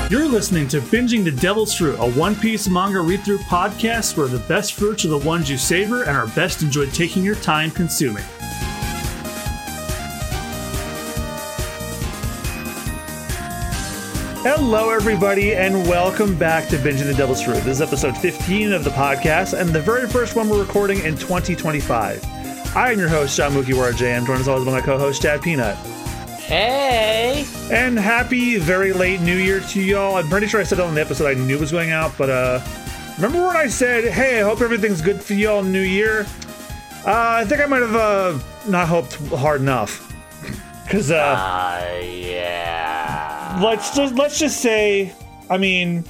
You're listening to Binging the Devil's Fruit, a One Piece manga read-through podcast where the best fruits are the ones you savor and are best enjoyed taking your time consuming. Hello, everybody, and welcome back to Binging the Devil's Fruit. This is episode 15 of the podcast, and the very first one we're recording in 2025. I am your host, John Mukiwara J. I'm joined as always by my co-host, Chad Peanut. Hey! And happy very late New Year to y'all. I'm pretty sure I said it on the episode I knew was going out, but remember when I said, hey, I hope everything's good for y'all New Year? I think I might have not hoped hard enough. Because, yeah. Let's just say, I mean,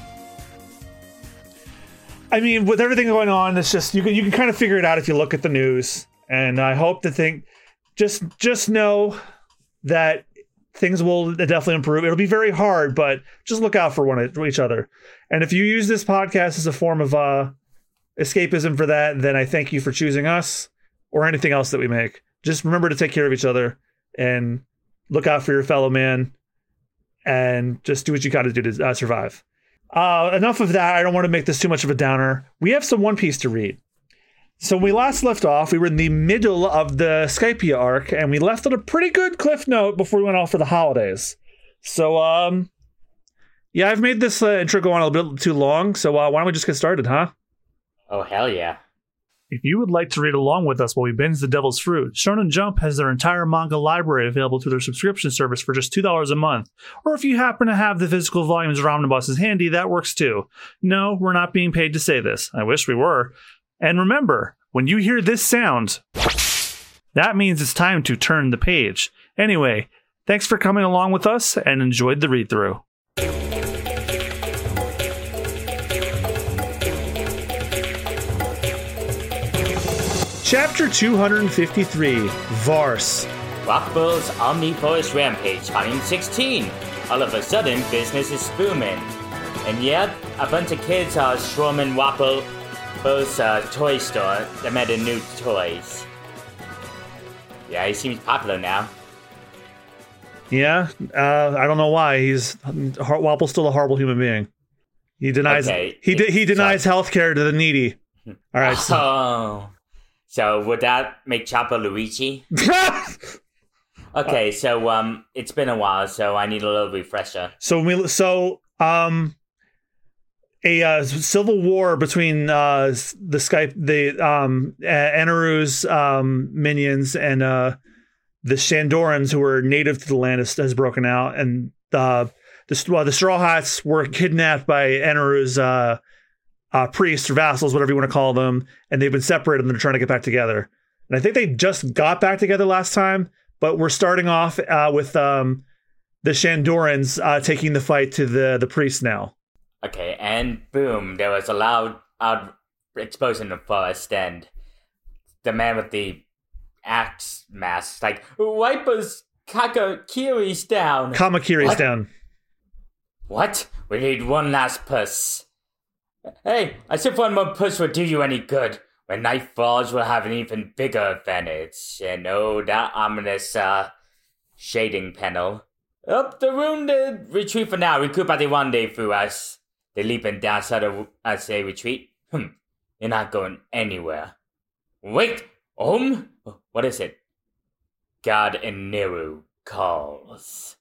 with everything going on, it's just, you can kind of figure it out if you look at the news. And I hope to think, just know that things will definitely improve. It'll be very hard, but just look out for each other. And if you use this podcast as a form of escapism for that, then I thank you for choosing us or anything else that we make. Just remember to take care of each other and look out for your fellow man and just do what you got to do to survive. Enough of that. I don't want to make this too much of a downer. We have some One Piece to read. So when we last left off, we were in the middle of the Skypiea arc, and we left on a pretty good cliff note before we went off for the holidays. So, yeah, I've made this intro go on a little bit too long, so why don't we just get started, huh? Oh, hell yeah. If you would like to read along with us while we binge The Devil's Fruit, Shonen Jump has their entire manga library available through their subscription service for just $2 a month. Or if you happen to have the physical volumes or omnibuses handy, that works too. No, we're not being paid to say this. I wish we were. And remember, when you hear this sound, that means it's time to turn the page. Anyway, thanks for coming along with us and enjoyed the read-through. Chapter 253, Varse. Rockbull's Omnivorous Rampage, Volume 16. All of a sudden, business is booming. And yet, a bunch of kids are swarming Wappo's toy store. They're made of new toys. Yeah, he seems popular now. Yeah, I don't know why. Wapple's still a horrible human being. He denies he denies healthcare to the needy. All right. So would that make Chopper Luigi? Okay, so it's been a while, so I need a little refresher. A civil war between Eneru's minions and the Shandorans, who were native to the land, has broken out, and the Straw Hats were kidnapped by Eneru's priests or vassals, whatever you want to call them, and they've been separated and they're trying to get back together. And I think they just got back together last time, but we're starting off with the Shandorans taking the fight to the priests now. Okay, and boom, there was a loud explosion in the forest, and the man with the axe mask, like, wipe us Kamakiri's down. Kamakiri's down. What? We need one last puss. Hey, as if one more puss would do you any good. When night falls, we'll have an even bigger advantage. And oh, that ominous, shading panel. Up the wounded! Retreat for now. Recoup at the rendezvous us. They leap and dash out as they retreat. You're not going anywhere. Wait! What is it? God and Neru calls.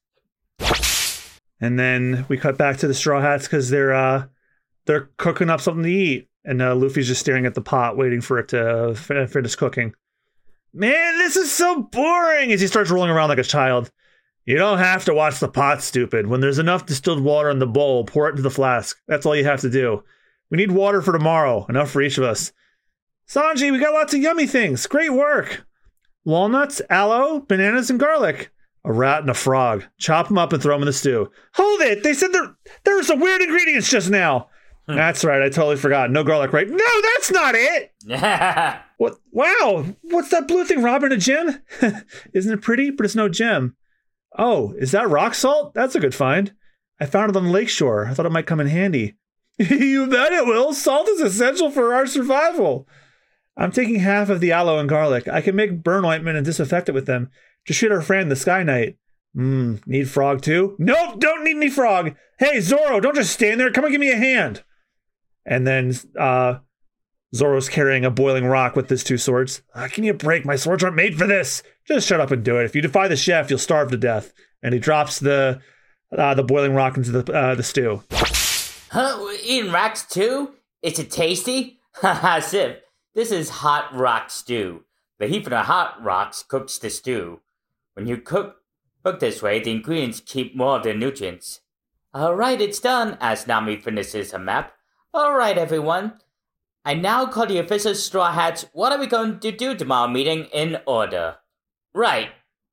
And then we cut back to the Straw Hats because they're cooking up something to eat. And Luffy's just staring at the pot, waiting for it to finish cooking. Man, this is so boring! As he starts rolling around like a child. You don't have to watch the pot, stupid. When there's enough distilled water in the bowl, pour it into the flask. That's all you have to do. We need water for tomorrow. Enough for each of us. Sanji, we got lots of yummy things. Great work. Walnuts, aloe, bananas, and garlic. A rat and a frog. Chop them up and throw them in the stew. Hold it! They said there were some weird ingredients just now. That's right, I totally forgot. No garlic, right? No, that's not it! What? Wow, what's that blue thing, Robin? A gem? Isn't it pretty? But it's no gem. Oh, is that rock salt? That's a good find. I found it on the lakeshore. I thought it might come in handy. You bet it will. Salt is essential for our survival. I'm taking half of the aloe and garlic. I can make burn ointment and disinfect it with them to shoot our friend, the Sky Knight. Need frog too? Nope, don't need any frog. Hey, Zoro, don't just stand there. Come and give me a hand. And then Zoro's carrying a boiling rock with his two swords. Give me a break. My swords aren't made for this. Just shut up and do it. If you defy the chef, you'll starve to death. And he drops the boiling rock into the stew. Huh? We're eating rocks too? Is it tasty? Haha, Sip. This is hot rock stew. The heat from the hot rocks cooks the stew. When you cook this way, the ingredients keep more of their nutrients. Alright, it's done, as Nami finishes her map. Alright, everyone. I now call the official Straw Hats. What are we going to do tomorrow meeting in order? Right.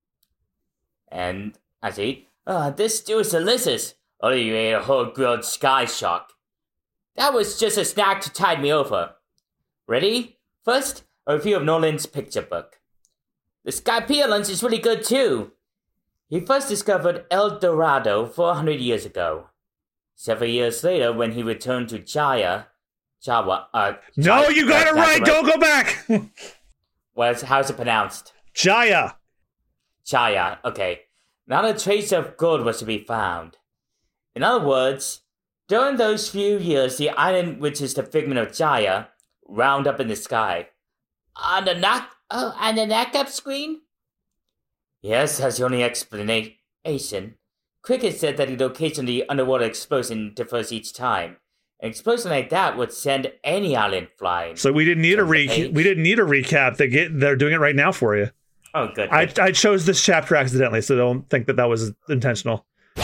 And I say, this stew is delicious. Oh, you ate a whole grilled sky shark. That was just a snack to tide me over. Ready? First, a review of Nolan's picture book. The Skypiea lunch is really good too. He first discovered El Dorado 400 years ago. Several years later, when he returned to Jawa. No, you got it right. Don't go back. How's it pronounced? Jaya. Okay. Not a trace of gold was to be found. In other words, during those few years, the island, which is the figment of Jaya, wound up in the sky. On the knock-up screen? Yes, that's the only explanation. Cricket said that the location of the underwater explosion differs each time. An explosion like that would send any island flying. So we didn't need a recap. They're doing it right now for you. Oh, good. I chose this chapter accidentally, so don't think that was intentional.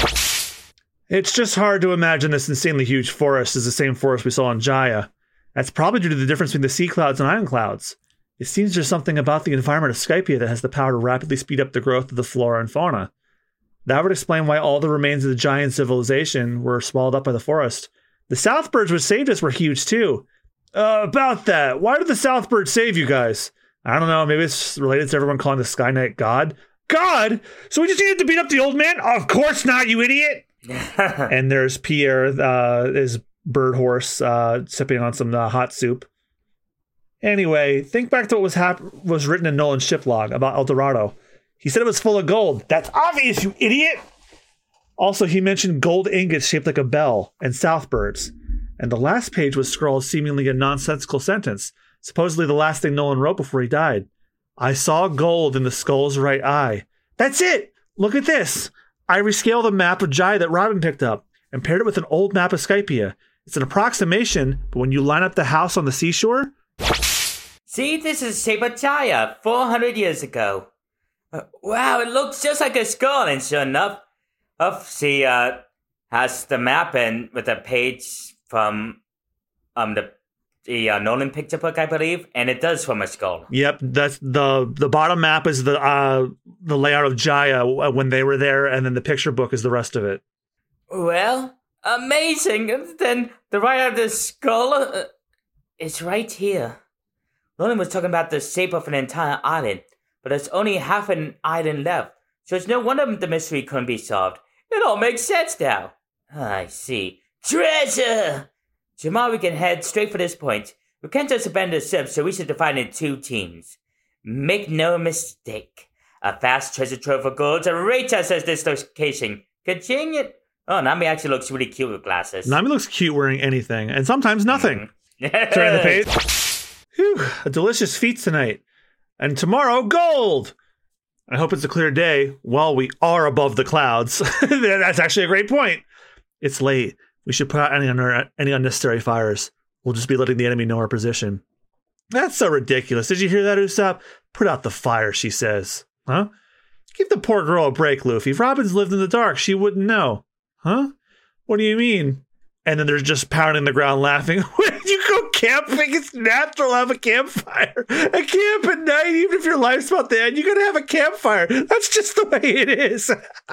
It's just hard to imagine this insanely huge forest is the same forest we saw in Jaya. That's probably due to the difference between the sea clouds and island clouds. It seems there's something about the environment of Skypiea that has the power to rapidly speed up the growth of the flora and fauna. That would explain why all the remains of the giant civilization were swallowed up by the forest. The Southbirds which saved us were huge too. About that, why did the Southbirds save you guys? I don't know, maybe it's related to everyone calling the Sky Knight God. God? So we just needed to beat up the old man? Of course not, you idiot! And there's Pierre, his bird horse, sipping on some hot soup. Anyway, think back to what was written in Nolan's ship log about El Dorado. He said it was full of gold. That's obvious, you idiot! Also, he mentioned gold ingots shaped like a bell and Southbirds. And the last page was scrawled seemingly a nonsensical sentence, supposedly the last thing Nolan wrote before he died. I saw gold in the skull's right eye. That's it! Look at this! I rescaled a map of Jaya that Robin picked up and paired it with an old map of Skypiea. It's an approximation, but when you line up the house on the seashore... See, this is the shape of Jaya 400 years ago. Wow, it looks just like a skull, and sure enough, she has the map and with a page from the Nolan picture book, I believe, and it does form a skull. Yep, that's the bottom map is the layout of Jaya when they were there, and then the picture book is the rest of it. Well, amazing. Then the right of the skull is right here. Nolan was talking about the shape of an entire island, but there's only half an island left, so it's no wonder the mystery couldn't be solved. It all makes sense now. I see. Treasure! Tomorrow we can head straight for this point. We can't just abandon the ship, so we should divide into 2 teams. Make no mistake. A vast treasure trove of gold awaits us at this location. Ka-ching it! Oh, Nami actually looks really cute with glasses. Nami looks cute wearing anything, and sometimes nothing. Turn the page. Whew, a delicious feast tonight. And tomorrow, gold! I hope it's a clear day. Well, we are above the clouds. That's actually a great point. It's late. We should put out any unnecessary fires. We'll just be letting the enemy know our position. That's so ridiculous. Did you hear that, Usopp? Put out the fire, she says. Huh? Give the poor girl a break, Luffy. If Robin's lived in the dark, she wouldn't know. Huh? What do you mean? And then they're just pounding the ground laughing. When you go camping, it's natural to have a campfire. A camp at night, even if your life's about to end, you gotta have a campfire. That's just the way it is.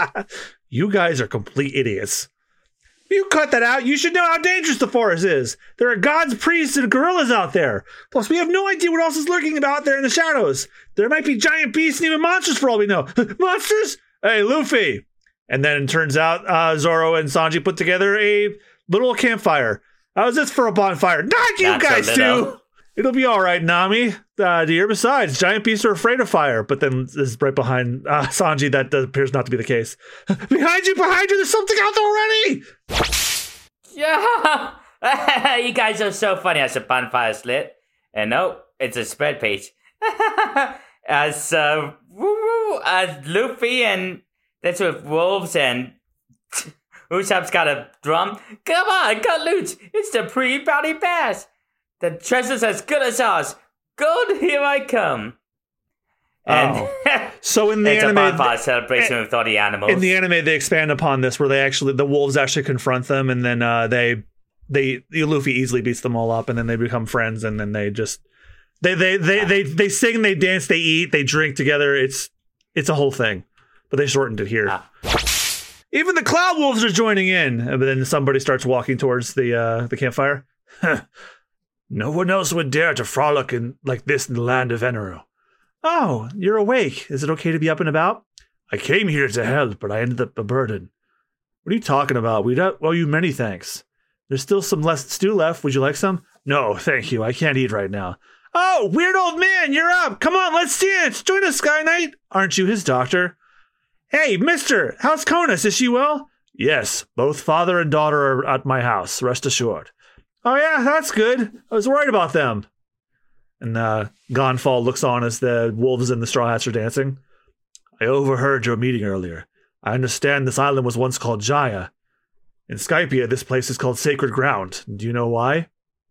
You guys are complete idiots. You cut that out. You should know how dangerous the forest is. There are gods, priests, and gorillas out there. Plus, we have no idea what else is lurking out there in the shadows. There might be giant beasts and even monsters for all we know. Monsters? Hey, Luffy. And then it turns out Zoro and Sanji put together a little campfire. How's this for a bonfire? Not you guys too. It'll be all right, Nami, dear. Besides, giant beasts are afraid of fire. But then this is right behind Sanji. That appears not to be the case. Behind you! There's something out there already! Yeah! You guys are so funny as the bonfire lit. And no, it's a spread page. As Luffy and that's with wolves and Usopp's got a drum. Come on, cut loose! It's the pre-bounty pass! The treasure's as good as ours. Gold, here I come. And so in the it's anime, a bonfire celebration with all the animals. In the anime, they expand upon this, where the wolves actually confront them, and then Luffy easily beats them all up, and then they become friends, and then they just they sing, they dance, they eat, they drink together. It's a whole thing, but they shortened it here. Even the Cloud Wolves are joining in, but then somebody starts walking towards the campfire. No one else would dare to frolic like this in the land of Eneru. Oh, you're awake. Is it okay to be up and about? I came here to help, but I ended up a burden. What are you talking about? We don't owe you many thanks. There's still some less stew left. Would you like some? No, thank you. I can't eat right now. Oh, weird old man, you're up. Come on, let's dance. Join us, Sky Knight. Aren't you his doctor? Hey, mister, how's Konas? Is she well? Yes, both father and daughter are at my house, rest assured. Oh yeah, that's good. I was worried about them. And Gonfall looks on as the wolves and the Straw Hats are dancing. I overheard your meeting earlier. I understand this island was once called Jaya. In Skypia, this place is called Sacred Ground. Do you know why?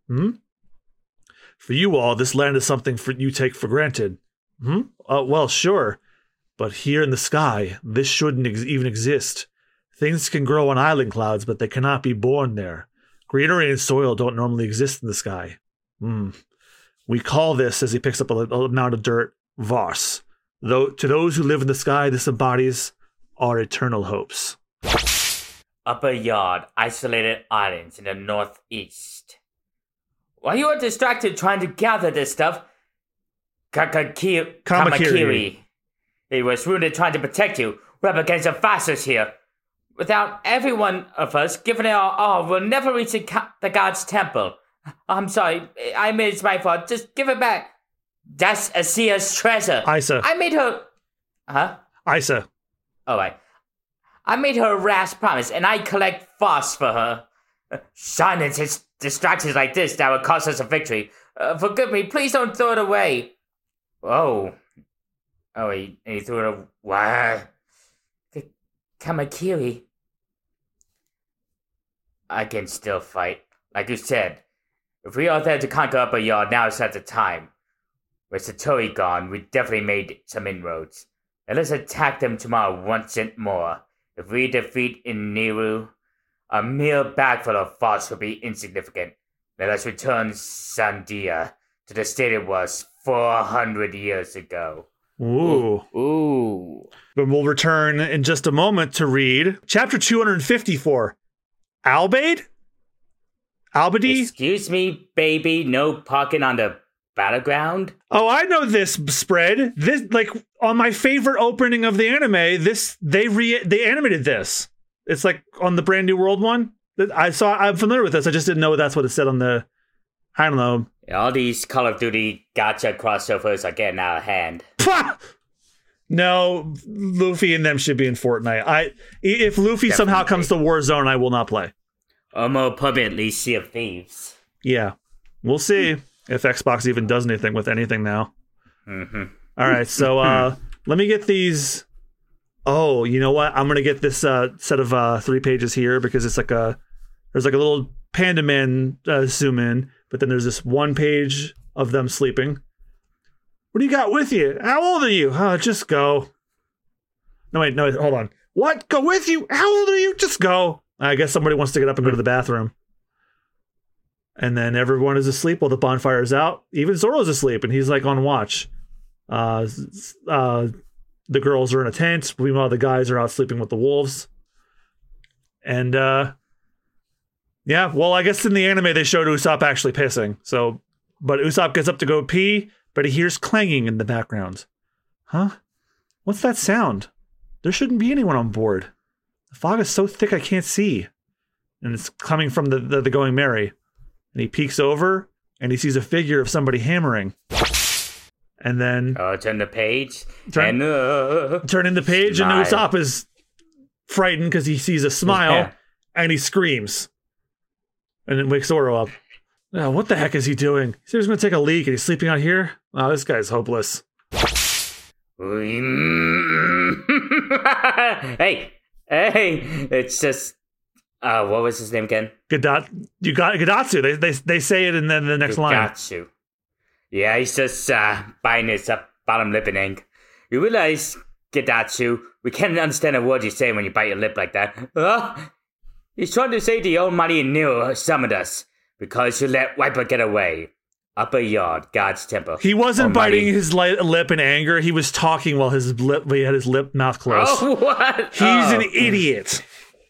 For you all, this land is something you take for granted. Well, sure. But here in the sky, this shouldn't even exist. Things can grow on island clouds, but they cannot be born there. Greenery and soil don't normally exist in the sky. We call this, as he picks up a amount of dirt, Vars. Though to those who live in the sky, this embodies our eternal hopes. Upper Yard, isolated islands in the northeast. While you are distracted trying to gather this stuff, Kamakiri. He was wounded trying to protect you. We're up against the fastest here. Without every one of us giving it our all, we'll never reach the god's temple. I'm sorry. I admit it's my fault. Just give it back. That's Asia's treasure. Isa. I made her... Huh? Isa. All right. I made her a rash promise, and I collect Voss for her. Silence is distractions like this that would cost us a victory. Forgive me. Please don't throw it away. Oh, he threw it away. What? Kamakiri. I can still fight. Like you said, if we are there to conquer Upper Yard, now is not the time. With Satori gone, we definitely made some inroads. Now let's attack them tomorrow once and more. If we defeat Iniru, a mere bag full of Voss will be insignificant. Now let's return Sandia to the state it was 400 years ago. Ooh. But we'll return in just a moment to read chapter 254. Albade? Excuse me, baby. No parking on the battleground? Oh, I know this spread. This, like, on my favorite opening of the anime, they animated this. It's like on the Brand New World one. I'm familiar with this. I just didn't know that's what it said on the... I don't know. All these Call of Duty gacha crossovers are getting out of hand. No, Luffy and them should be in Fortnite. If Luffy definitely somehow comes to Warzone, I will not play. Or more permanently, Sea of Thieves. Yeah, we'll see if Xbox even does anything with anything now. Mm-hmm. All right, so let me get these. Oh, you know what? I'm gonna get this set of 3 pages here because it's there's like a little Panda Man zoom in, but then there's this 1 page of them sleeping. What do you got with you? How old are you? Just go. No, hold on. What? Go with you? How old are you? Just go. I guess somebody wants to get up and go to the bathroom. And then everyone is asleep while the bonfire is out. Even Zoro's asleep, and he's like on watch. The girls are in a tent. Meanwhile, the guys are out sleeping with the wolves. And yeah, well, I guess in the anime they showed Usopp actually pissing. But Usopp gets up to go pee, but he hears clanging in the background. Huh? What's that sound? There shouldn't be anyone on board. The fog is so thick I can't see. And it's coming from the Going Merry. And he peeks over, and he sees a figure of somebody hammering. And then turn the page. Turning the page, smile. and Usopp is frightened because he sees a smile, and he screams. And it wakes Zoro up. Oh, what the heck is he doing? He said he was going to take a leak, and he's sleeping out here? Oh, this guy's hopeless. Hey, it's just... what was his name again? You got Gadatsu. They say it, and then the next line. Gadatsu. Yeah, he's just biting his bottom lip in ink. You realize, Gadatsu, we can't understand a word you say when you bite your lip like that. He's trying to say the Almighty Neo summoned us because you let Wiper get away. Upper Yard, God's temple. He wasn't Almighty. biting his lip in anger. He was talking while he had his mouth closed. Oh, what? He's an idiot.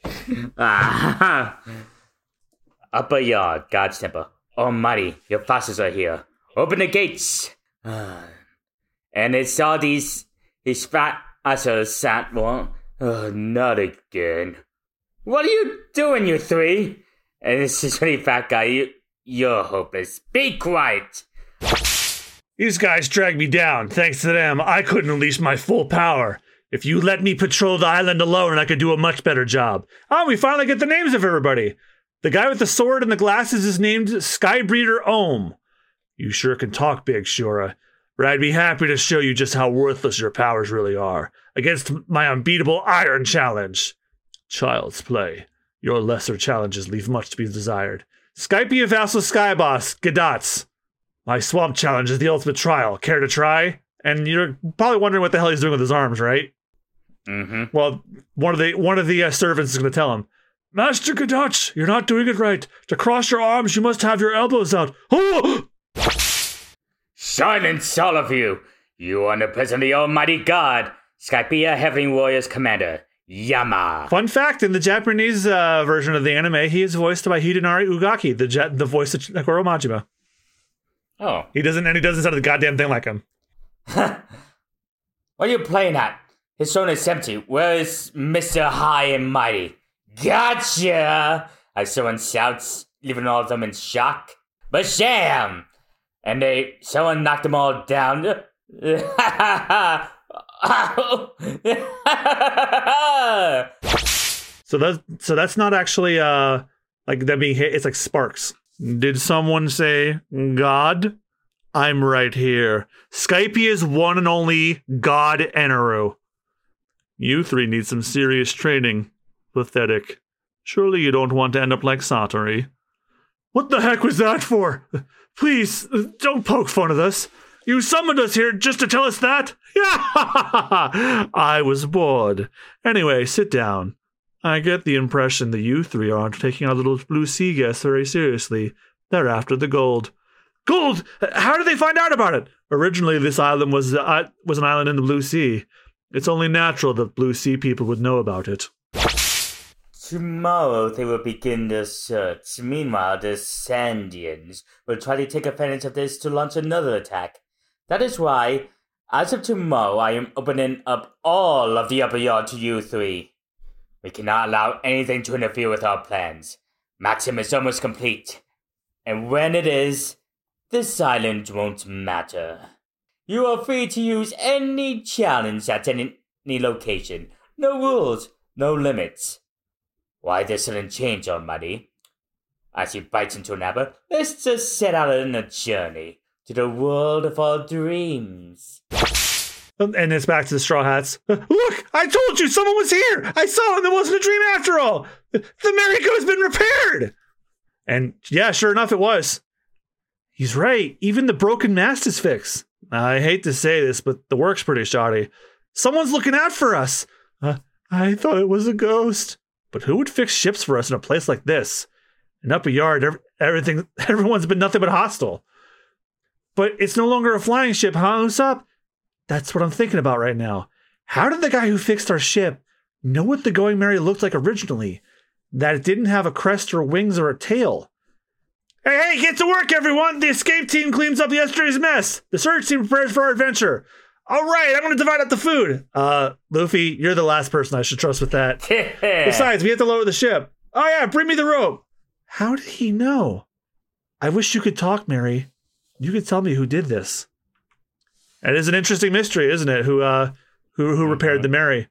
Upper Yard, God's temple. Almighty, your forces are here. Open the gates. And it's all these fat assholes sat one. Not again. What are you doing, you three? And this is really fat guy. You're hopeless. Be quiet. These guys dragged me down. Thanks to them, I couldn't unleash my full power. If you let me patrol the island alone, I could do a much better job. Oh, we finally get the names of everybody. The guy with the sword and the glasses is named Skybreeder Ohm. You sure can talk big, Shura. But I'd be happy to show you just how worthless your powers really are against my unbeatable Iron Challenge. Child's play. Your lesser challenges leave much to be desired. Skypia Vassal Skyboss, Gadats. My Swamp Challenge is the ultimate trial. Care to try? And you're probably wondering what the hell he's doing with his arms, right? Mm-hmm. Well, one of the servants is going to tell him, Master Gadats, you're not doing it right. To cross your arms, you must have your elbows out. Oh! Silence, all of you! You are in the presence of the Almighty God, Skypia Heavenly Warriors Commander, Yama. Fun fact, in the Japanese version of the anime, he is voiced by Hidenari Ugaki, the voice of Goro Majima. Oh. He doesn't sound a goddamn thing like him. What are you playing at? His throne is empty. Where is Mr. High and Mighty? Gotcha! As someone shouts, leaving all of them in shock. Basham! And someone knocked them all down. So that's not actually like them being hit. It's like sparks. Did someone say God? I'm right here. Skypia's one and only God Eneru. You three need some serious training. Pathetic. Surely you don't want to end up like Satori. What the heck was that for? Please, don't poke fun at us. You summoned us here just to tell us that? I was bored. Anyway, sit down. I get the impression that you three aren't taking our little blue sea guests very seriously. They're after the gold. Gold! How did they find out about it? Originally, this island was an island in the Blue Sea. It's only natural that Blue Sea people would know about it. Tomorrow they will begin their search. Meanwhile, the Sandians will try to take advantage of this to launch another attack. That is why, as of tomorrow, I am opening up all of the Upper Yard to you three. We cannot allow anything to interfere with our plans. Maxim is almost complete. And when it is, this island won't matter. You are free to use any challenge at any location. No rules, no limits. Why this sudden change, Almighty? As he bites into an apple, let's just set out on a journey to the world of our dreams. And it's back to the Straw Hats. Look, I told you someone was here. I saw him. It wasn't a dream after all. The Mariko has been repaired. And yeah, sure enough, it was. He's right. Even the broken mast is fixed. I hate to say this, but the work's pretty shoddy. Someone's looking out for us. I thought it was a ghost. But who would fix ships for us in a place like this? In Upper Yard, everyone's been nothing but hostile. But it's no longer a flying ship, huh, Usopp? That's what I'm thinking about right now. How did the guy who fixed our ship know what the Going Merry looked like originally? That it didn't have a crest or wings or a tail? Hey, get to work, everyone! The escape team cleans up yesterday's mess. The search team prepares for our adventure. All right, I'm going to divide up the food. Luffy, you're the last person I should trust with that. Besides, we have to lower the ship. Oh yeah, bring me the rope. How did he know? I wish you could talk, Mary. You could tell me who did this. It is an interesting mystery, isn't it? Who repaired the Mary?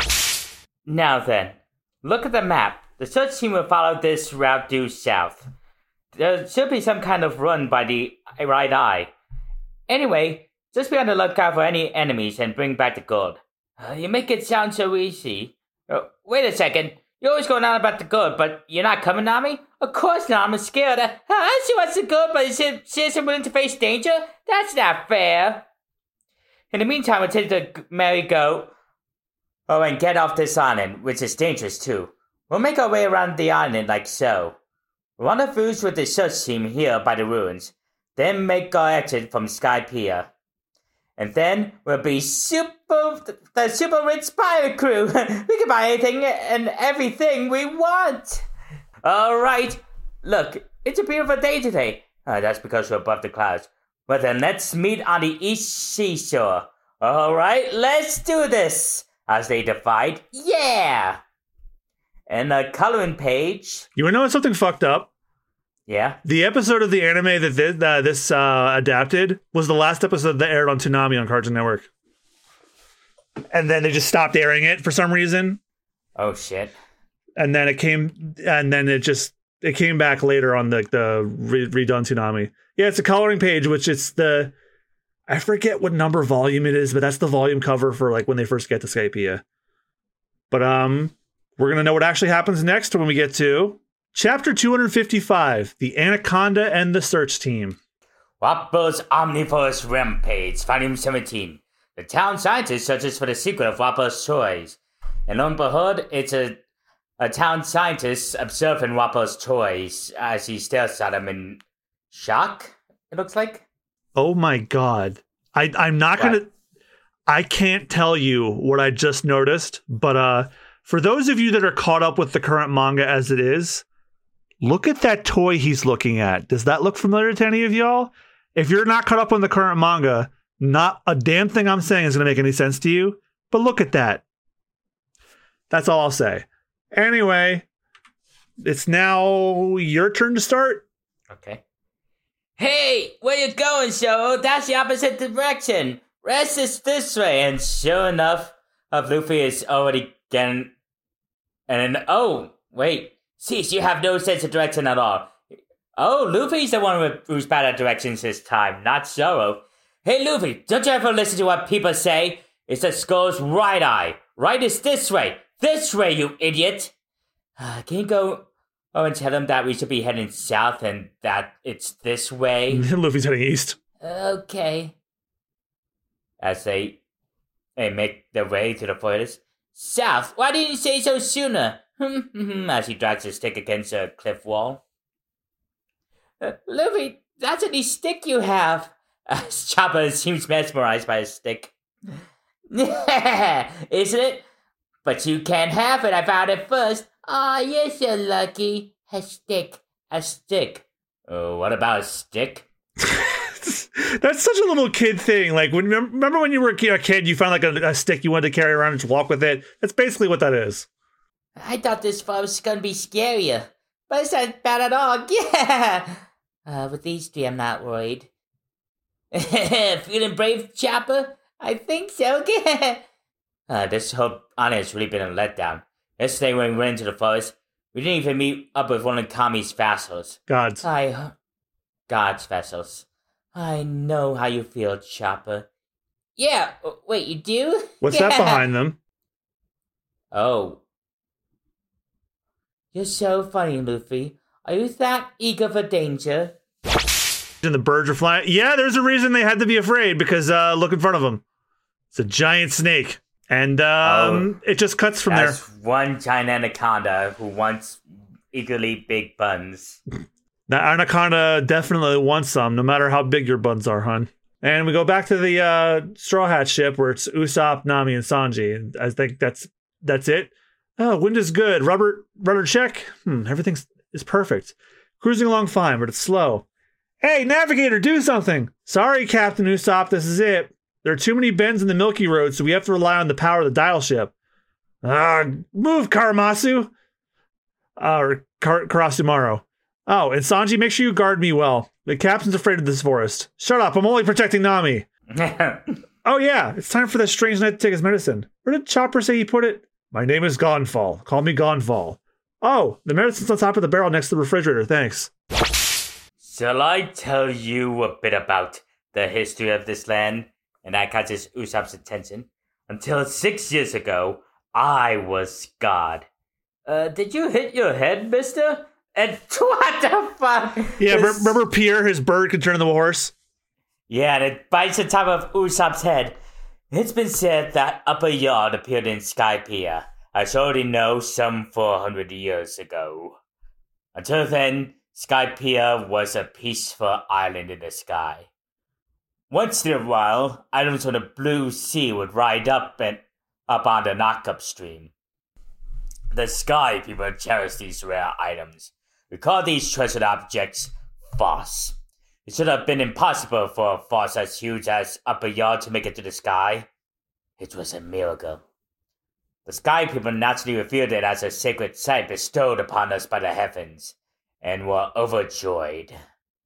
Now then, look at the map. The search team will follow this route due south. There should be some kind of run by the right eye. Anyway, just be on the lookout for any enemies and bring back the gold. You make it sound so easy. Wait a second. You're always going on about the gold, but you're not coming on me? Of course not. I'm scared. She wants the gold, but she isn't willing to face danger? That's not fair. In the meantime, we'll take the merry-go. Oh, and get off this island, which is dangerous too. We'll make our way around the island like so. Rendezvous with the search team here by the ruins. Then make our exit from Sky Pier. And then we'll be the super rich pirate crew. We can buy anything and everything we want. Alright. Look, it's a beautiful day today. That's because we're above the clouds. But then let's meet on the east seashore. Alright, let's do this. As they defied, yeah! And the coloring page. You wanna know something fucked up? Yeah? The episode of the anime that this adapted was the last episode that aired on Toonami on Cartoon Network. And then they just stopped airing it for some reason. Oh shit. And then it came back later on the redone Toonami. Yeah, it's a coloring page, which it's I forget what number volume it is, but that's the volume cover for like when they first get to Skypiea. But we're gonna know what actually happens next when we get to Chapter 255, The Anaconda and the Search Team. Wappo's Omnivorous Rampage, Volume 17. The town scientist searches for the secret of Wappo's toys. And lo and behold, it's a town scientist observing Wappo's toys as he stares at them in shock, it looks like. Oh my god. I'm not going to... I can't tell you what I just noticed, but for those of you that are caught up with the current manga as it is, look at that toy he's looking at. Does that look familiar to any of y'all? If you're not caught up on the current manga, not a damn thing I'm saying is going to make any sense to you, but look at that. That's all I'll say. Anyway, it's now your turn to start. Okay. Hey, where you going, Zoro? That's the opposite direction. Rest is this way. And sure enough, Luffy is already getting... oh, wait. Cease, you have no sense of direction at all. Oh, Luffy's the one who's bad at directions this time, not Zoro. Hey, Luffy, don't you ever listen to what people say? It's the skull's right eye. Right is this way. This way, you idiot. Can you go and tell him that we should be heading south and that it's this way? Luffy's heading east. Okay. As they make their way to the forest. South? Why didn't you say so sooner? As he drags his stick against a cliff wall. Luffy, that's a new stick you have. Chopper seems mesmerized by his stick. Isn't it? But you can't have it. I found it first. Aw, you're so lucky. A stick. What about a stick? That's such a little kid thing. Like, remember when you were a kid, you found like a stick you wanted to carry around and just walk with it? That's basically what that is. I thought this was gonna be scarier, but it's not bad at all. Yeah. With these two, I'm not worried. Feeling brave, Chopper? I think so. This whole honor has really been a letdown. Yesterday when we went into the forest, we didn't even meet up with one of Kami's vassals. God's vassals. I know how you feel, Chopper. Yeah, wait, you do? What's that behind them? Oh. You're so funny, Luffy. Are you that eager for danger? And the birds are flying. Yeah, there's a reason they had to be afraid, because look in front of them. It's a giant snake. And it just cuts from there. That's one giant anaconda who wants eagerly big buns. The anaconda definitely wants some, no matter how big your buns are, hon. And we go back to the Straw Hat ship where it's Usopp, Nami, and Sanji. And I think that's it. Oh, wind is good. Rudder check. Everything is perfect. Cruising along fine, but it's slow. Hey, navigator, do something. Sorry, Captain Usopp, this is it. There are too many bends in the Milky Road, so we have to rely on the power of the dial ship. Move, Karamasu. Or Karasumaru. Oh, and Sanji, make sure you guard me well. The captain's afraid of this forest. Shut up, I'm only protecting Nami. Oh yeah, it's time for the strange knight to take his medicine. Where did Chopper say he put it? My name is Gonfall. Call me Gonfall. Oh, the medicine's on top of the barrel next to the refrigerator, thanks. Shall I tell you a bit about the history of this land? And that catches Usopp's attention. Until 6 years ago, I was God. Did you hit your head, mister? And what the fuck? Yeah, remember Pierre, his bird could turn into a horse? Yeah, and it bites the top of Usopp's head. It's been said that Upper Yard appeared in Skypiea, as already know, some 400 years ago. Until then, Skypiea was a peaceful island in the sky. Once in a while, items from the blue sea would ride up on the Knockup stream. The sky people cherish these rare items. We call these treasured objects Foss. It should have been impossible for a Foss as huge as Upper Yard to make it to the sky. It was a miracle. The sky people naturally revered it as a sacred site bestowed upon us by the heavens, and were overjoyed.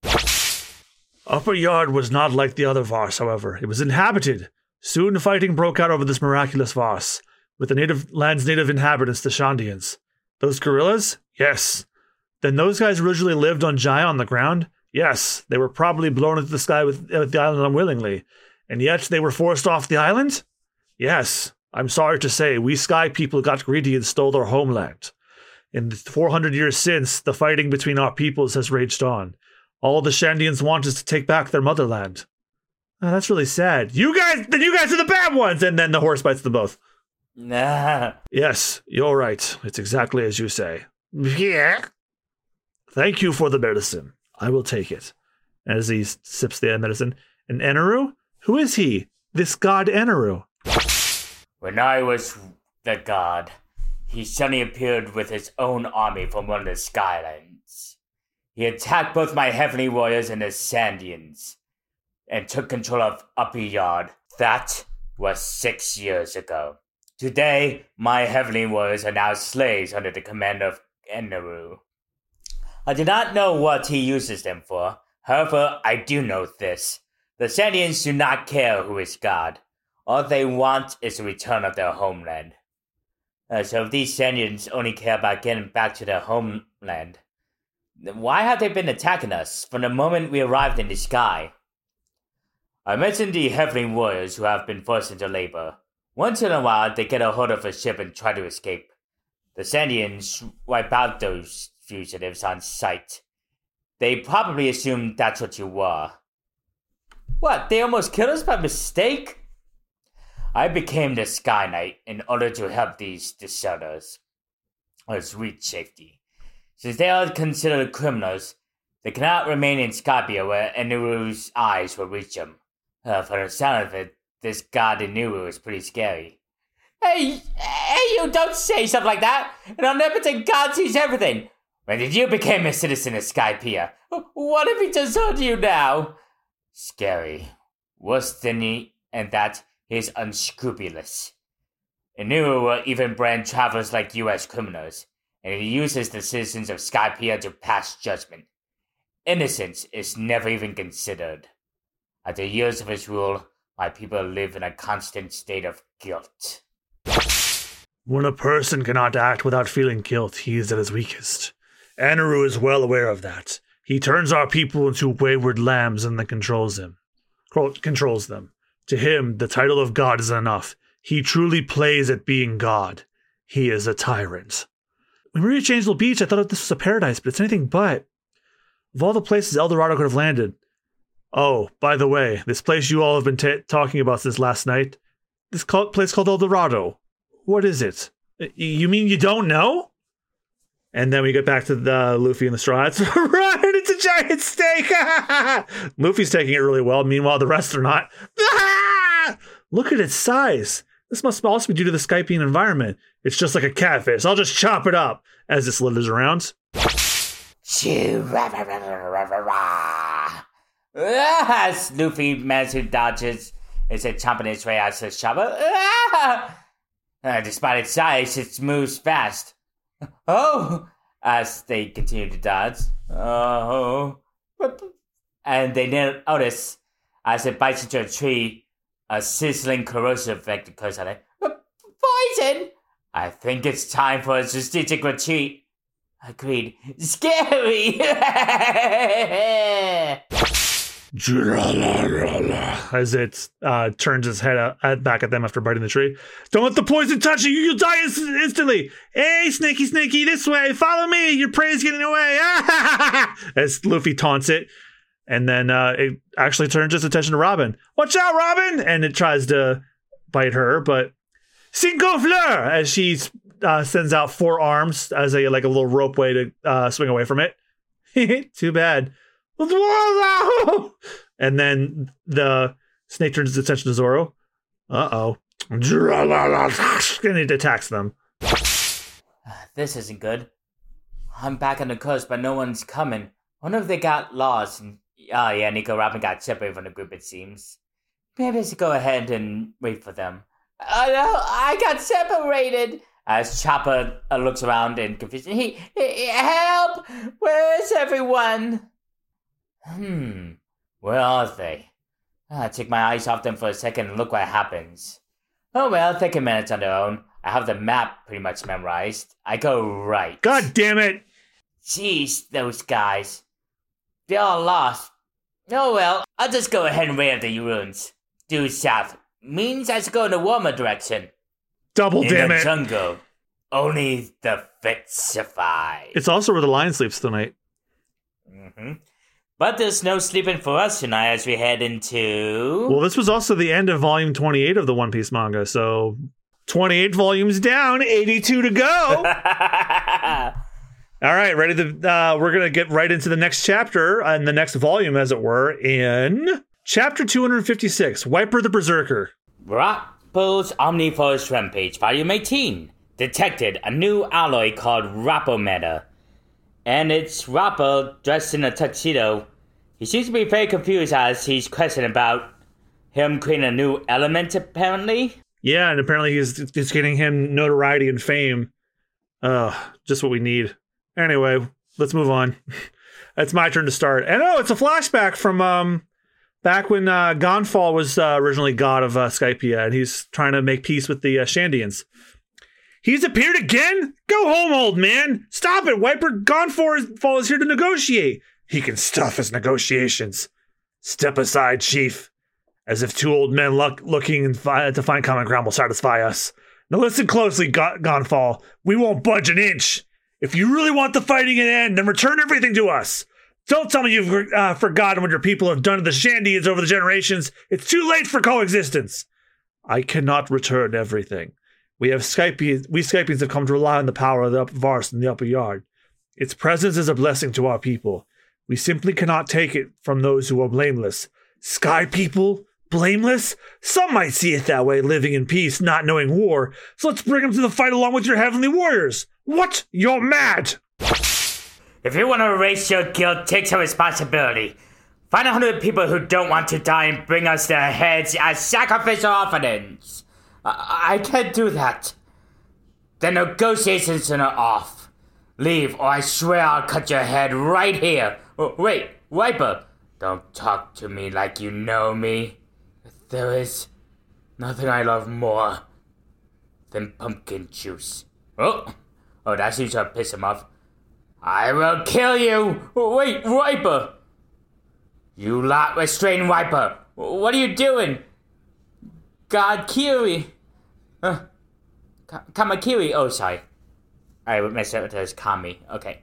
Upper Yard was not like the other Voss, however. It was inhabited. Soon fighting broke out over this miraculous Voss, with the land's native inhabitants, the Shandians. Those gorillas? Yes. Then those guys originally lived on Jaya on the ground? Yes. They were probably blown into the sky with the island unwillingly. And yet they were forced off the island? Yes. I'm sorry to say, we sky people got greedy and stole their homeland. In the 400 years since, the fighting between our peoples has raged on. All the Shandians want is to take back their motherland. Oh, that's really sad. You guys are the bad ones! And then the horse bites them both. Nah. Yes, you're right. It's exactly as you say. Yeah. Thank you for the medicine. I will take it. As he sips the medicine. And Eneru? Who is he? This god Eneru. When I was the god, he suddenly appeared with his own army from one of the Skylands. He attacked both my heavenly warriors and the Sandians, and took control of Upper Yard. That was 6 years ago. Today, my heavenly warriors are now slaves under the command of Eneru. I do not know what he uses them for. However, I do know this. The Sandians do not care who is God. All they want is the return of their homeland. So if these Sandians only care about getting back to their homeland, then why have they been attacking us from the moment we arrived in the sky? I mentioned the heavenly warriors who have been forced into labor. Once in a while, they get a hold of a ship and try to escape. The Sandians wipe out those fugitives on sight. They probably assumed that's what you were. What, they almost killed us by mistake? I became the Sky Knight in order to help these deserters reach safety. Since they are considered criminals, they cannot remain in Skypiea where Eneru's eyes will reach them. For the sound of it, this god Eneru is pretty scary. Hey, you don't say something like that! An omnipotent god sees everything! When did you become a citizen of Skypiea? What if he deserted you now? Scary. Worse than he, and that he's unscrupulous. Eneru will even brand travelers like you as criminals, and he uses the citizens of Skypiea to pass judgment. Innocence is never even considered. After years of his rule, my people live in a constant state of guilt. When a person cannot act without feeling guilt, he is at his weakest. Eneru is well aware of that. He turns our people into wayward lambs and then controls them. To him, the title of God is enough. He truly plays at being God. He is a tyrant. When we reached Angel Beach, I thought this was a paradise, but it's anything but. Of all the places El Dorado could have landed. Oh, by the way, this place you all have been talking about since last night, this place called El Dorado. What is it? You mean you don't know? And then we get back to the Luffy and the Straw Hats. Run! It's a giant steak! Luffy's taking it really well. Meanwhile, the rest are not. Look at its size. This must also be due to the Skypian environment. It's just like a catfish. I'll just chop it up as it slithers around. As Luffy managed to dodges, is it chomping its way out to the chopper? Despite its size, it moves fast. Oh, as they continue to dodge. Oh. And they notice as it bites into a tree, a sizzling corrosive effect occurs on it. Poison! I think it's time for a strategic retreat. Agreed. Scary! As it turns its head back at them after biting the tree. Don't let the poison touch you. You'll die instantly. Hey, Snaky, this way. Follow me. Your prey is getting away. As Luffy taunts it. And then it actually turns its attention to Robin. Watch out, Robin! And it tries to bite her, but Cinco Fleur! As she sends out 4 arms as a little rope way to swing away from it. Too bad. And then the snake turns its attention to Zoro. Uh-oh. And it attacks them. This isn't good. I'm back on the coast, but no one's coming. I wonder if they got lost. Oh, yeah, Nico Robin got separated from the group, it seems. Maybe I should go ahead and wait for them. Oh, no, I got separated. As Chopper looks around in confusion. He help! Where's everyone? Where are they? I take my eyes off them for a second and look what happens. Oh well, take a minute on their own. I have the map pretty much memorized. I go right. God damn it! Jeez, those guys. They're all lost. Oh well, I'll just go ahead and wait at the ruins. Due south means I should go in the warmer direction. Double damn it. In the jungle, only the fit survive. It's also where the lion sleeps tonight. But there's no sleeping for us tonight as we head into... Well, this was also the end of volume 28 of the One Piece manga, so 28 volumes down, 82 to go. All right, ready to... we're going to get right into the next chapter, and the next volume, as it were, in chapter 256, Wiper the Berserker. Rappo's Omniforce Rampage, volume 18. Detected a new alloy called Rappometa. And it's Rappo dressed in a tuxedo. He seems to be very confused as he's questioning about him creating a new element, apparently. Yeah, and apparently he's getting him notoriety and fame. Just what we need. Anyway, let's move on. It's my turn to start. And it's a flashback from back when Gonfall was originally god of Skypiea, and he's trying to make peace with the Shandians. He's appeared again? Go home, old man. Stop it. Wiper Gonfall is here to negotiate. He can stuff his negotiations. Step aside, chief. As if 2 old men looking to find common ground will satisfy us. Now listen closely, Gonfall. We won't budge an inch. If you really want the fighting to end, then return everything to us. Don't tell me you've forgotten what your people have done to the Shandians over the generations. It's too late for coexistence. I cannot return everything. We Skypians have come to rely on the power of the Upper Vars in the Upper Yard. Its presence is a blessing to our people. We simply cannot take it from those who are blameless. Sky people? Blameless? Some might see it that way, living in peace, not knowing war. So let's bring them to the fight along with your heavenly warriors. What? You're mad! If you want to erase your guilt, take some responsibility. Find 100 people who don't want to die and bring us their heads as sacrificial offerings. I can't do that. The negotiations are off. Leave, or I swear I'll cut your head right here. Oh, wait, Wiper, don't talk to me like you know me. There is nothing I love more than pumpkin juice. Oh, that seems to piss him off. I will kill you. Wait, Wiper. You lot restrain Wiper. What are you doing? God Kiri. Kamakiri. Oh, sorry. I messed up with those Kami. Okay.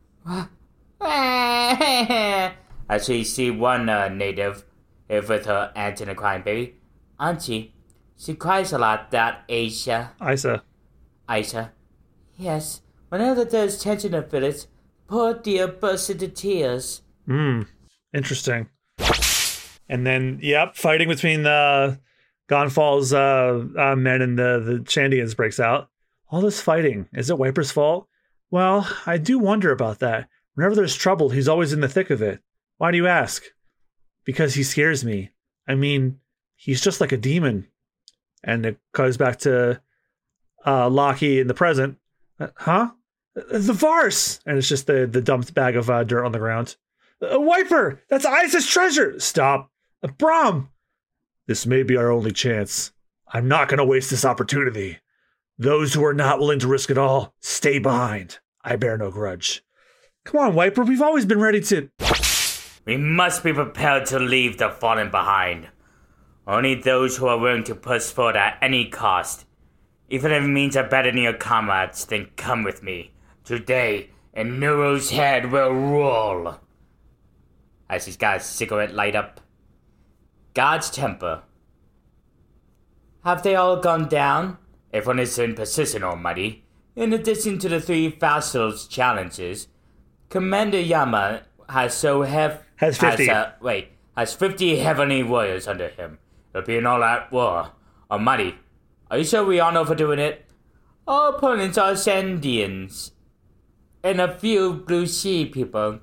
Actually, see one native with her aunt and a crying baby. Auntie, she cries a lot, that Aisha. Aisha. Yes. Whenever there's tension in the village, poor dear bursts into tears. Interesting. And then, fighting between the Gonfall's men and the Shandians breaks out. All this fighting, is it Wiper's fault? Well, I do wonder about that. Whenever there's trouble, he's always in the thick of it. Why do you ask? Because he scares me. I mean, he's just like a demon. And it goes back to Locky in the present. Huh? The farce! And it's just the dumped bag of dirt on the ground. Wiper! That's Isa's treasure! Stop. Brom! This may be our only chance. I'm not going to waste this opportunity. Those who are not willing to risk it all, stay behind. I bear no grudge. Come on, Wiper, we've always been ready to... We must be prepared to leave the fallen behind. Only those who are willing to push forward at any cost. Even if it means abandoning your comrades, then come with me. Today, and Nero's head will roll. As he's got a cigarette light up. God's temper. Have they all gone down? Everyone is in position, Almighty. In addition to the 3 vassals' challenges, Commander Yama has 50 heavenly warriors under him. It'll be an all-out war. Almighty, are you sure we aren't overdoing it? Our opponents are Sandians. And a few Blue Sea people.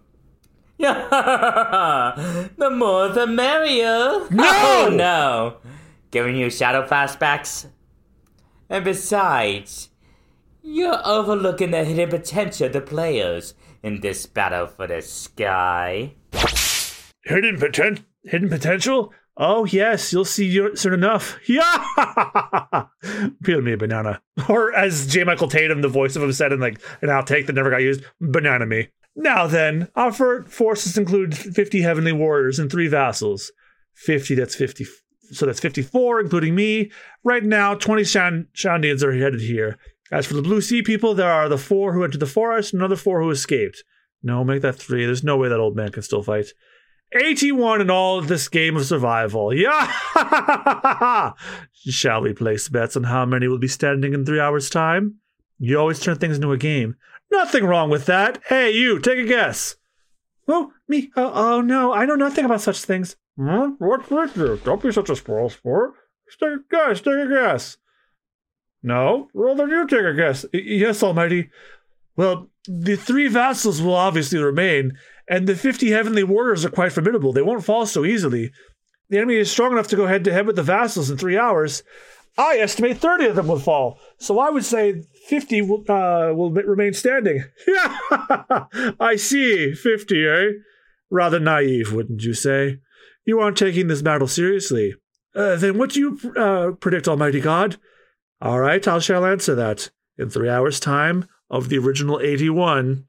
The more the merrier. No! Oh no! Giving you shadow flashbacks? And besides, you're overlooking the hidden potential of the players in this battle for the sky. Hidden potential? Oh, yes, you'll see soon enough. Yeah! Peel me a banana. Or as J. Michael Tatum, the voice of him, said in like an outtake that never got used, banana me. Now then, our forces include 50 heavenly warriors and 3 vassals. 50, that's 50. So that's 54, including me. Right now, 20 Shandians are headed here. As for the Blue Sea people, there are the 4 who entered the forest and another 4 who escaped. No, make that 3. There's no way that old man can still fight. 81 in all of this game of survival. Yeah! Shall we place bets on how many will be standing in 3 hours' time? You always turn things into a game. Nothing wrong with that. Hey, you, take a guess. Oh, me? Oh, no, I know nothing about such things. What's this? Don't be such a spoil sport. Take a guess. No? Well, then you take a guess. Yes, Almighty. Well, the 3 vassals will obviously remain, and the 50 heavenly warriors are quite formidable. They won't fall so easily. The enemy is strong enough to go head-to-head with the vassals in 3 hours. I estimate 30 of them will fall, so I would say 50 will remain standing. Yeah, I see. 50, eh? Rather naive, wouldn't you say? You aren't taking this battle seriously. Then what do you predict, Almighty God? All right, I shall answer that. In 3 hours' time, of the original 81...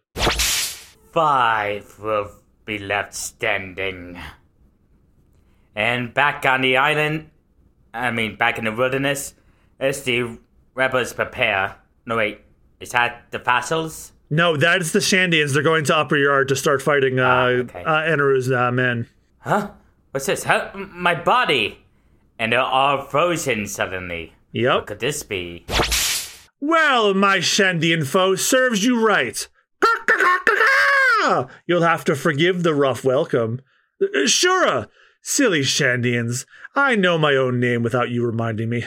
5 will be left standing. And back on the island, back in the wilderness, as the rebels prepare. No, wait, is that the vassals? No, that is the Shandians. They're going to Upper Yard to start fighting Eneru's men. Huh? What's this? Huh? My body! And they're all frozen suddenly. Yep. What could this be? Well, my Shandian foe serves you right. You'll have to forgive the rough welcome. Shura! Silly Shandians. I know my own name without you reminding me.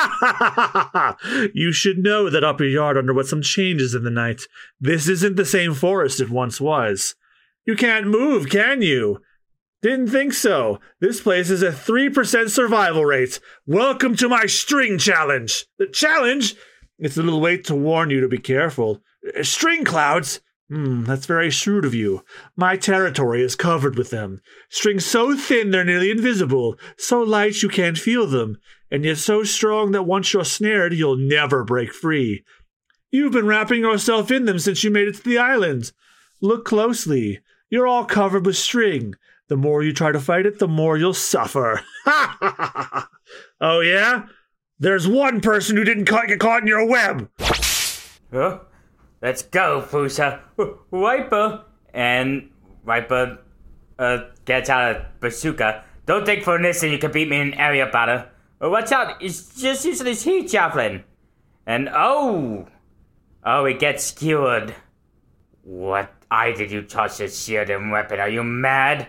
You should know that Upper Yard underwent some changes in the night. This isn't the same forest it once was. You can't move, can you? Didn't think so. This place is a 3% survival rate. Welcome to my string challenge. The challenge? It's a little wait to warn you to be careful. String clouds? That's very shrewd of you. My territory is covered with them. Strings so thin they're nearly invisible, so light you can't feel them, and yet so strong that once you're snared, you'll never break free. You've been wrapping yourself in them since you made it to the island. Look closely. You're all covered with string. The more you try to fight it, the more you'll suffer. Oh, yeah? There's one person who didn't get caught in your web. Huh? Let's go, Fusa. Wiper. And Wiper gets out a bazooka. Don't think for an instant you can beat me in area battle. Watch out, it's just using his heat javelin. And he gets skewered. What eye did you touch this shield and weapon? Are you mad?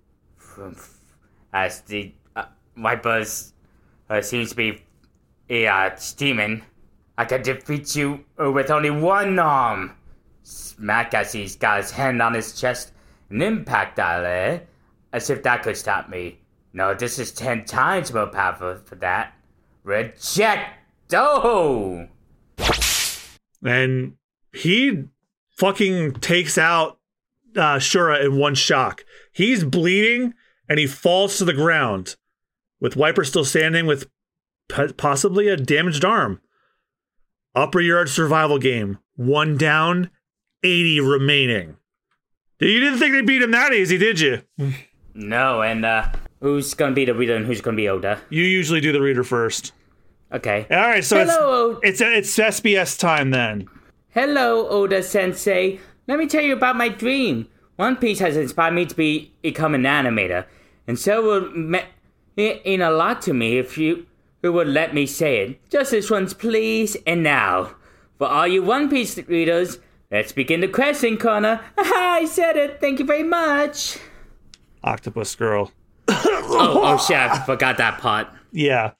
As the Viper's seems to be steaming. I can defeat you with only one arm. Smack as he's got his hand on his chest. An impact dial, eh? As if that could stop me. No, this is 10 times more powerful for that. Rejecto! And he fucking takes out Shura in one shock. He's bleeding and he falls to the ground with Wiper still standing with possibly a damaged arm. Upper Yard survival game. 1 down, 80 remaining. You didn't think they beat him that easy, did you? No, and who's going to be the reader and who's going to be Oda? You usually do the reader first. Okay. All right, so Hello, it's SBS time then. Hello, Oda-sensei. Let me tell you about my dream. One Piece has inspired me to become an animator, and so would mean a lot to me if you would let me say it. Just this once, please. And now, for all you One Piece readers, let's begin the question corner. I said it. Thank you very much. Octopus girl. Oh shit, I forgot that part. Yeah.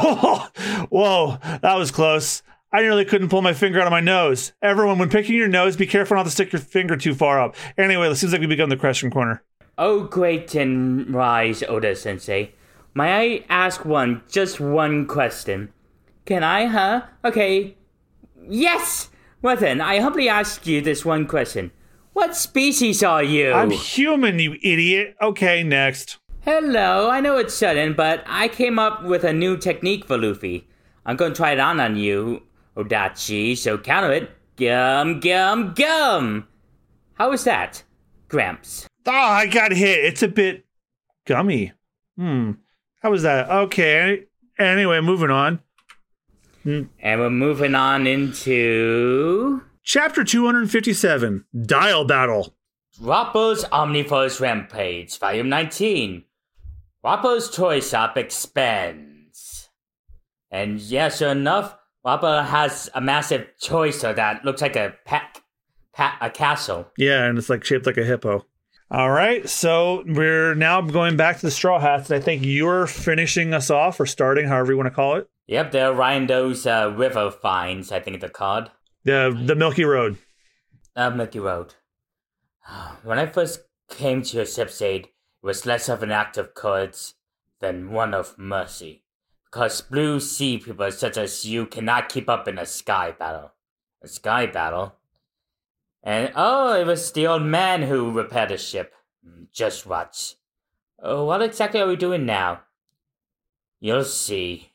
Whoa, that was close. I nearly couldn't pull my finger out of my nose. Everyone, when picking your nose, be careful not to stick your finger too far up. Anyway, it seems like we begun the question corner. Oh, great and rise, Oda-sensei. May I ask just one question? Can I, huh? Okay. Yes! Well then, I humbly ask you this one question. What species are you? I'm human, you idiot. Okay, next. Hello, I know it's sudden, but I came up with a new technique for Luffy. I'm going to try it on you, Odachi, so counter it. Gum, gum, gum! How was that, Gramps? Oh, I got hit. It's a bit gummy. How was that? Okay, anyway, moving on. And we're moving on into... Chapter 257, Dial Battle. Wappo's Omniverse Rampage, Volume 19. Wappo's Toy Shop expands. And yeah, sure enough, Wappo has a massive toy store that looks like a castle. Yeah, and it's like shaped like a hippo. All right, so we're now going back to the Straw Hats, and I think you're finishing us off, or starting, however you want to call it. Yep, they're riding those river finds, I think they're called. The Milky Road. Milky Road. When I first came to your ship's aid, it was less of an act of courage than one of mercy. Because blue sea people such as you cannot keep up in a sky battle. A sky battle? And it was the old man who repaired the ship. Just watch. What exactly are we doing now? You'll see.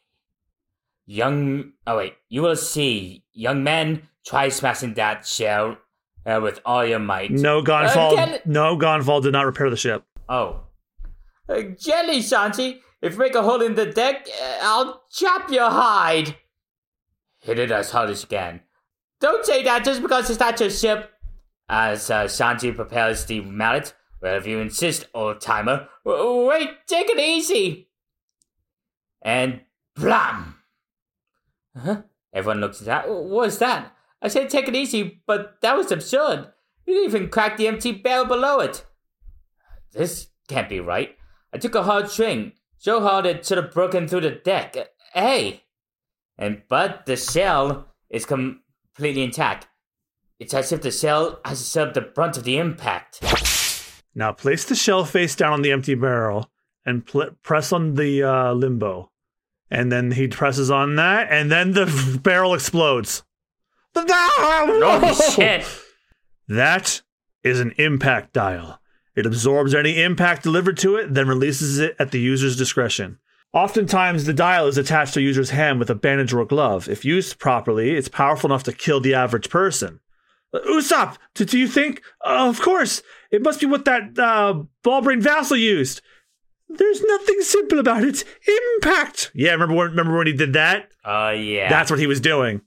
You will see. Young man, try smashing that shell with all your might. No, Gonfall did not repair the ship. Oh. Jelly, Shanti, if you make a hole in the deck, I'll chop your hide. Hit it as hard as you can. Don't say that just because it's not your ship. As Shanti prepares the mallet, well, if you insist, old-timer. Wait, take it easy. And blam! Huh? Everyone looks at that. What's that? I said take it easy, but that was absurd. You didn't even crack the empty barrel below it. This can't be right. I took a hard string, so hard it should have broken through the deck. Hey! But the shell is completely intact. It's as if the shell has absorbed the brunt of the impact. Now place the shell face down on the empty barrel and press on the limbo. And then he presses on that, and then the barrel explodes. Oh, shit! That is an impact dial. It absorbs any impact delivered to it, then releases it at the user's discretion. Oftentimes, the dial is attached to a user's hand with a bandage or glove. If used properly, it's powerful enough to kill the average person. Usopp, do you think? Of course, it must be what that ball-brained vassal used. There's nothing simple about it. Impact! Yeah, remember when he did that? Yeah. That's what he was doing.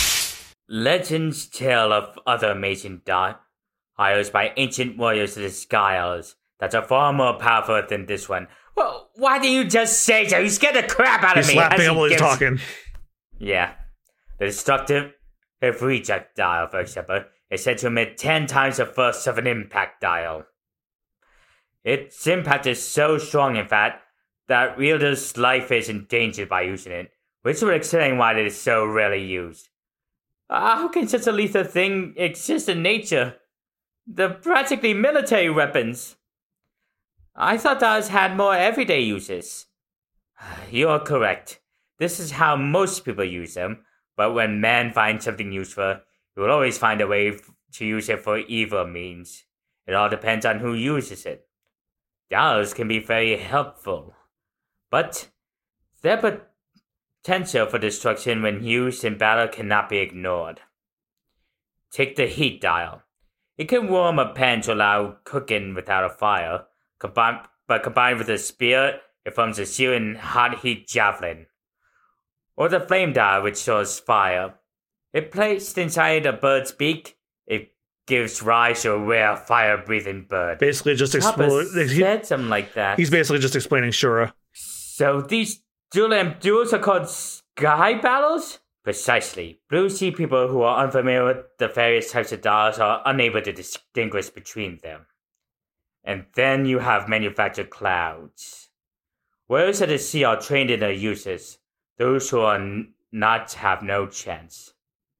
Legends tell of other amazing dials by ancient warriors of the Sky Isles that are far more powerful than this one. Well, why do you just say so? You scared the crap out of me. He's slapping him while he's talking. Yeah. The destructive reject dial, for example, is said to emit 10 times the force of an impact dial. Its impact is so strong, in fact, that wielder's life is endangered by using it, which would explain why it is so rarely used. How can such a lethal thing exist in nature? They're practically military weapons. I thought dials had more everyday uses. You are correct. This is how most people use them, but when man finds something useful, he will always find a way to use it for evil means. It all depends on who uses it. Dials can be very helpful, but their potential for destruction when used in battle cannot be ignored. Take the heat dial. It can warm a pan to allow cooking without a fire, but combined with a spear, it forms a searing hot heat javelin. Or the flame dial, which stores fire. If placed inside a bird's beak, it gives rise to a rare fire-breathing bird. Basically just said something like that. He's basically just explaining Shura. So these duels are called sky battles? Precisely. Blue Sea people who are unfamiliar with the various types of dials are unable to distinguish between them. And then you have manufactured clouds. Warriors of the sea are trained in their uses. Those who are not have no chance.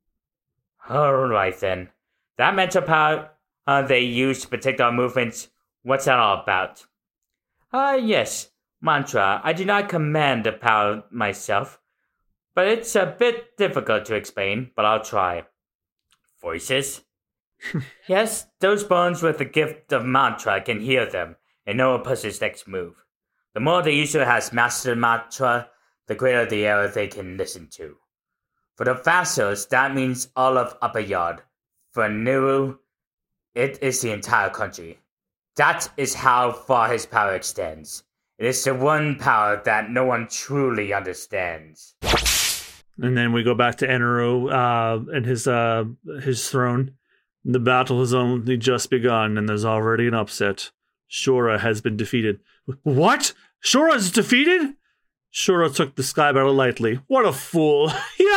Alright then. That mental power they use to protect our movements, what's that all about? Yes. Mantra. I do not command the power myself, but it's a bit difficult to explain, but I'll try. Voices? Yes, those bones with the gift of mantra can hear them and know a person's next move. The more the user has mastered mantra, the greater the error they can listen to. For the vassals, that means all of Upper Yard. For Niru, it is the entire country. That is how far his power extends. It is the one power that no one truly understands. And then we go back to Eneru and his throne. The battle has only just begun, and there's already an upset. Shura has been defeated. What? Shura is defeated? Shura took the sky battle lightly. What a fool.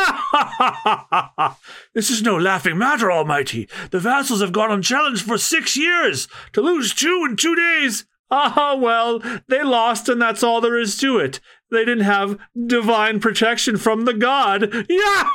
Yeah! This is no laughing matter, Almighty. The vassals have gone unchallenged for 6 years. To lose 2 in 2 days. Ah, well, they lost, and that's all there is to it. They didn't have divine protection from the god. Yeah!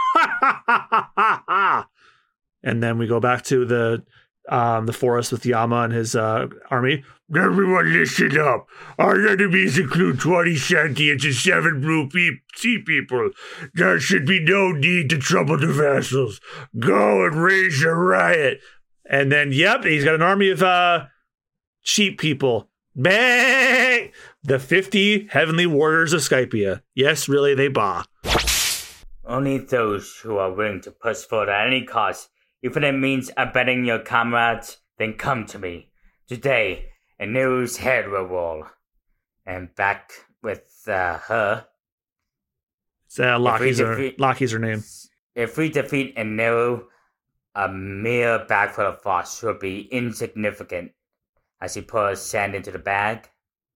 And then we go back to the forest with Yama and his army. Everyone listen up. Our enemies include 20 sentients and 7 blue sea people. There should be no need to trouble the vassals. Go and raise a riot. And then, yep, he's got an army of sheep people. Bang! The 50 heavenly warriors of Skypia. Yes, really, they bah. Only those who are willing to push forward at any cost, even if it means abetting your comrades, then come to me. Today, Anu's head will roll. And back with her. Loki's her name. If we defeat Anu, a mere bagful of frost should be insignificant as he pours sand into the bag.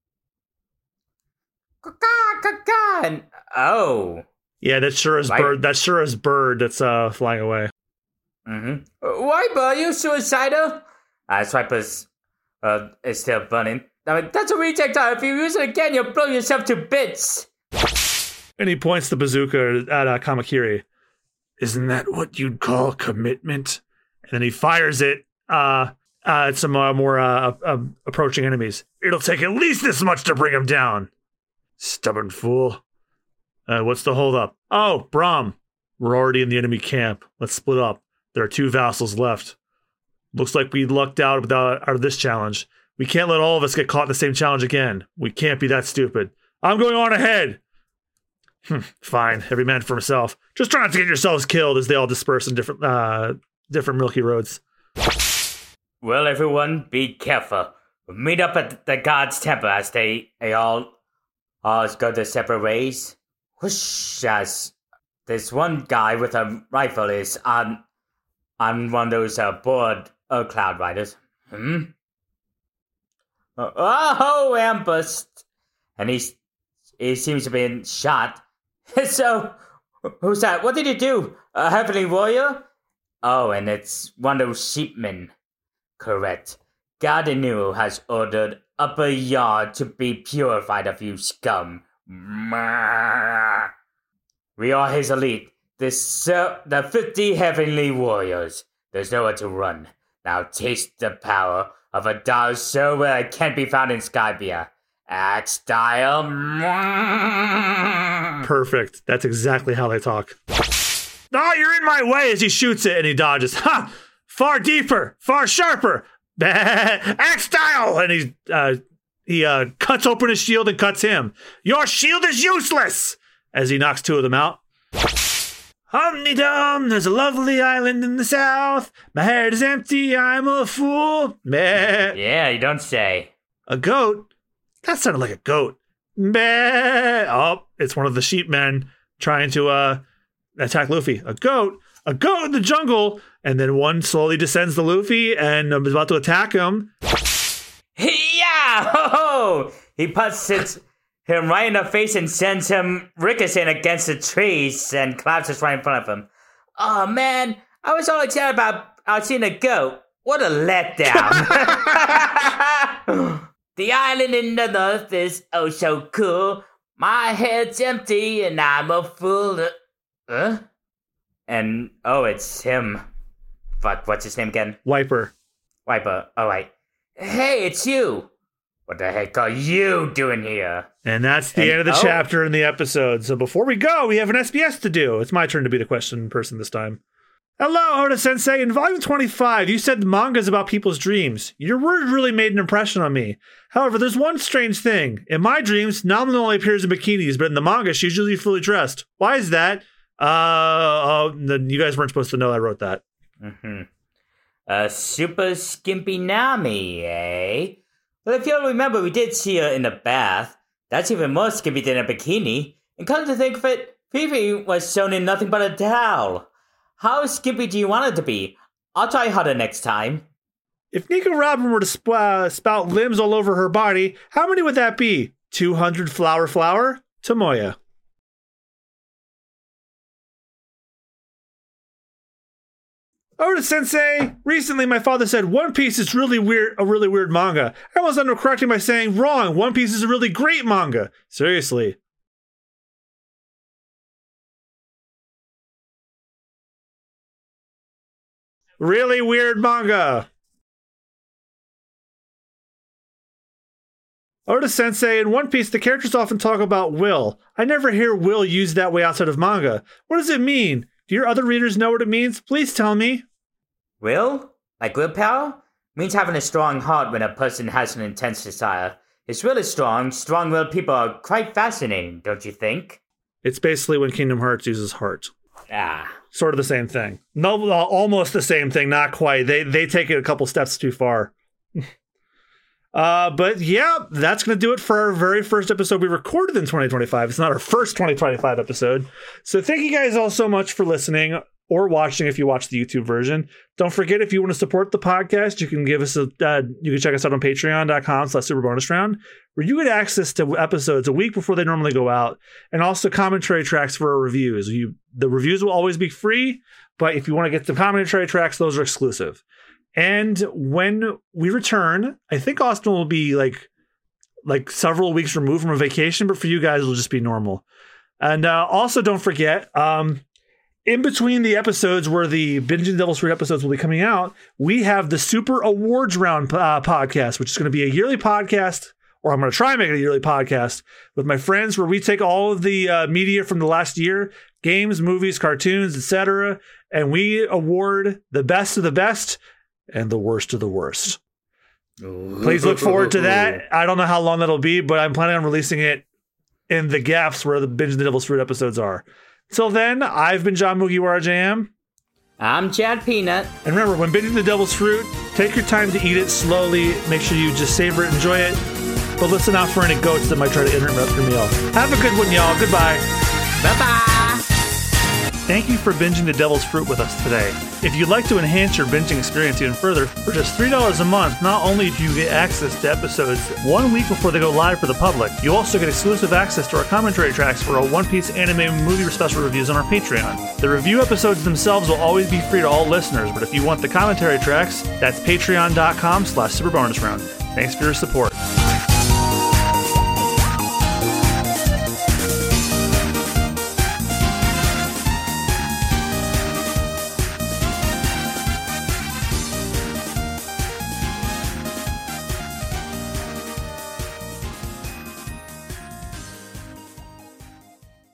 And, oh. Yeah, that's Shura's bird. That's Shura's bird that's flying away. Mm-hmm. Why, are you suicidal? Swiper's is still burning. I mean, that's a projectile. If you use it again, you'll blow yourself to bits. And he points the bazooka at Kamakiri. Isn't that what you'd call commitment? And then he fires it at some more approaching enemies. It'll take at least this much to bring him down. Stubborn fool. What's the holdup? Oh, Brahm. We're already in the enemy camp. Let's split up. There are 2 vassals left. Looks like we lucked out of this challenge. We can't let all of us get caught in the same challenge again. We can't be that stupid. I'm going on ahead. Fine, every man for himself. Just try not to get yourselves killed as they all disperse in different milky roads. Well, everyone, be careful. We'll meet up at the god's temple as they all go their separate ways. Whoosh, as this one guy with a rifle is on one of those bored cloud riders. Oh, ambushed. And he seems to be shot. So, who's that? What did you do? A heavenly warrior? Oh, and it's one of those sheepmen. Correct. God Anu has ordered Upper Yard to be purified of you scum. We are his elite. The 50 heavenly warriors. There's nowhere to run. Now taste the power of a Dao so where it can't be found in Skypia. Axe style. Perfect. That's exactly how they talk. Ah, you're in my way as he shoots it and he dodges. Ha! far deeper, far sharper, axe style. And he cuts open his shield and cuts him. Your shield is useless, as he knocks two of them out. Hum-de-dum, there's a lovely island in the south. My head is empty, I'm a fool. Meh. Yeah, you don't say. A goat? That sounded like a goat. Meh. Oh, it's one of the sheep men trying to attack Luffy. A goat in the jungle. And then one slowly descends to Luffy and is about to attack him. Yeah! Ho-ho! He punches him right in the face and sends him ricocheting against the trees and collapses right in front of him. Oh man, I was all excited about seeing a goat. What a letdown. The island in the north is oh so cool. My head's empty and I'm a fool. And oh, it's him. Fuck, what's his name again? Wiper. Oh, right. Hey, it's you. What the heck are you doing here? And that's the end of the chapter in the episode. So before we go, we have an SBS to do. It's my turn to be the question person this time. Hello, Oda-sensei. In Volume 25, you said the manga is about people's dreams. Your words really made an impression on me. However, there's one strange thing. In my dreams, Nami only appears in bikinis, but in the manga, she's usually fully dressed. Why is that? You guys weren't supposed to know I wrote that. Super skimpy Nami, eh? Well, if you'll remember, we did see her in a bath. That's even more skimpy than a bikini. And come to think of it, Vivi was shown in nothing but a towel. How skimpy do you want it to be? I'll try harder next time. If Nico Robin were to spout limbs all over her body, how many would that be? 200 flower? Tomoya. Oda-sensei, recently my father said One Piece is a really weird manga. I almost ended up correcting by saying wrong. One Piece is a really great manga. Seriously. Really weird manga. Oda-sensei, in One Piece, the characters often talk about will. I never hear will used that way outside of manga. What does it mean? Do your other readers know what it means? Please tell me. Will? Like willpower? Means having a strong heart when a person has an intense desire. His will is strong. Strong-willed people are quite fascinating, don't you think? It's basically when Kingdom Hearts uses heart. Sort of the same thing. No, almost the same thing, not quite. They take it a couple steps too far. But yeah, that's going to do it for our very first episode we recorded in 2025. It's not our first 2025 episode. So thank you guys all so much for listening or watching if you watch the YouTube version. Don't forget, if you want to support the podcast, you can give us you can check us out on patreon.com/superbonusround, where you get access to episodes a week before they normally go out, and also commentary tracks for our reviews. The reviews will always be free, but if you want to get the commentary tracks, those are exclusive. And when we return, I think Austin will be like several weeks removed from a vacation, but for you guys, it'll just be normal. And also, don't forget, in between the episodes where the Binging the Devil's Fruit episodes will be coming out, we have the Super Awards Round podcast, which is going to be a yearly podcast, or I'm going to try and make it a yearly podcast with my friends, where we take all of the media from the last year, games, movies, cartoons, etc., and we award the best of the best and the worst of the worst. Please look forward to that. I don't know how long that'll be, but I'm planning on releasing it in the gaps where the Binging the Devil's Fruit episodes are. Till then, I've been John Mugiwara JM. I'm Chad Peanut. And remember, when binging the devil's fruit, take your time to eat it slowly. Make sure you just savor it, enjoy it. But listen out for any goats that might try to interrupt your meal. Have a good one, y'all. Goodbye. Bye-bye. Thank you for binging the devil's fruit with us today. If you'd like to enhance your binging experience even further, for just $3 a month, not only do you get access to episodes 1 week before they go live for the public, you also get exclusive access to our commentary tracks for our One Piece anime movie special reviews on our Patreon. The review episodes themselves will always be free to all listeners, but if you want the commentary tracks, that's patreon.com/superbonusround. Thanks for your support.